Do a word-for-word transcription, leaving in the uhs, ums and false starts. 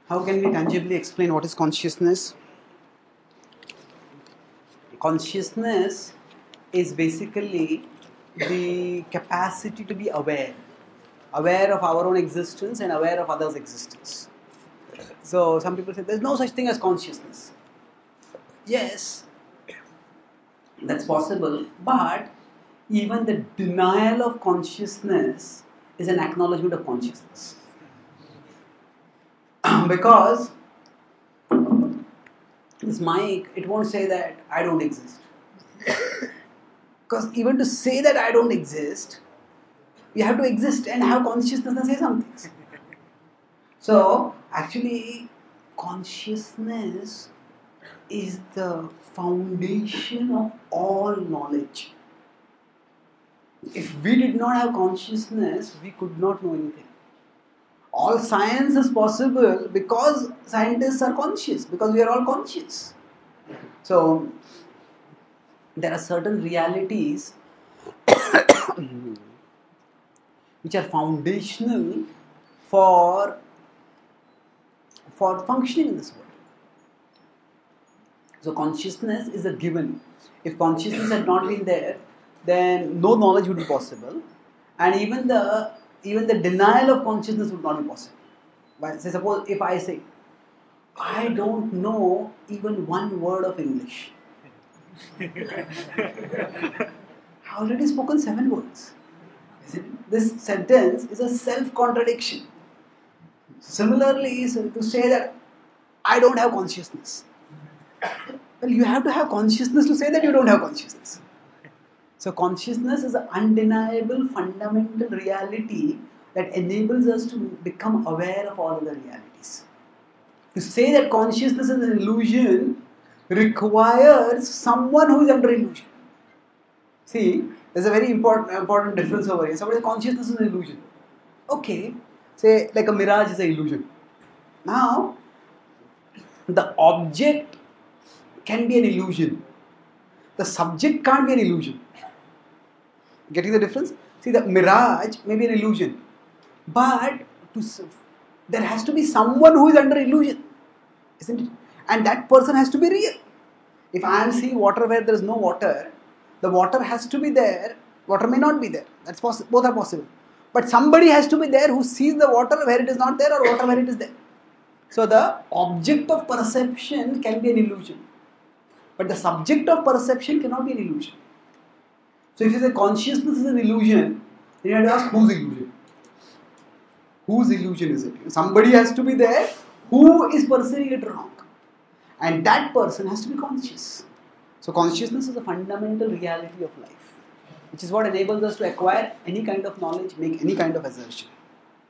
How can we tangibly explain what is consciousness? Consciousness is basically the capacity to be aware. Aware of our own existence and aware of others' existence. So some people say there's no such thing as consciousness. Yes, that's possible, but even the denial of consciousness is an acknowledgement of consciousness. Because this mic, it won't say that I don't exist. Because even to say that I don't exist, you have to exist and have consciousness and say something. So, actually, consciousness is the foundation of all knowledge. If we did not have consciousness, we could not know anything. All science is possible because scientists are conscious, because we are all conscious. So, there are certain realities which are foundational for, for functioning in this world. So, consciousness is a given. If consciousness had not been there, then no knowledge would be possible, and even the even the denial of consciousness would not be possible. But say, suppose if I say, I don't know even one word of English. I already spoken seven words. This sentence is a self-contradiction. Similarly, so to say that I don't have consciousness. Well, you have to have consciousness to say that you don't have consciousness. So consciousness is an undeniable fundamental reality that enables us to become aware of all other realities. To say that consciousness is an illusion requires someone who is under illusion. See, there's a very important, important difference over here. Somebody says consciousness is an illusion. Okay, say like a mirage is an illusion. Now, the object can be an illusion. The subject can't be an illusion. Getting the difference? See, the mirage may be an illusion, but to, there has to be someone who is under illusion, isn't it? And that person has to be real. If I am seeing water where there is no water, the water has to be there. Water may not be there. That's poss- both are possible. But somebody has to be there who sees the water where it is not there, or water where it is there. So the object of perception can be an illusion, but the subject of perception cannot be an illusion. So if you say consciousness is an illusion, then you have to ask whose illusion? Whose illusion is it? Somebody has to be there who is perceiving it wrong. And that person has to be conscious. So consciousness is a fundamental reality of life, which is what enables us to acquire any kind of knowledge, make any kind of assertion.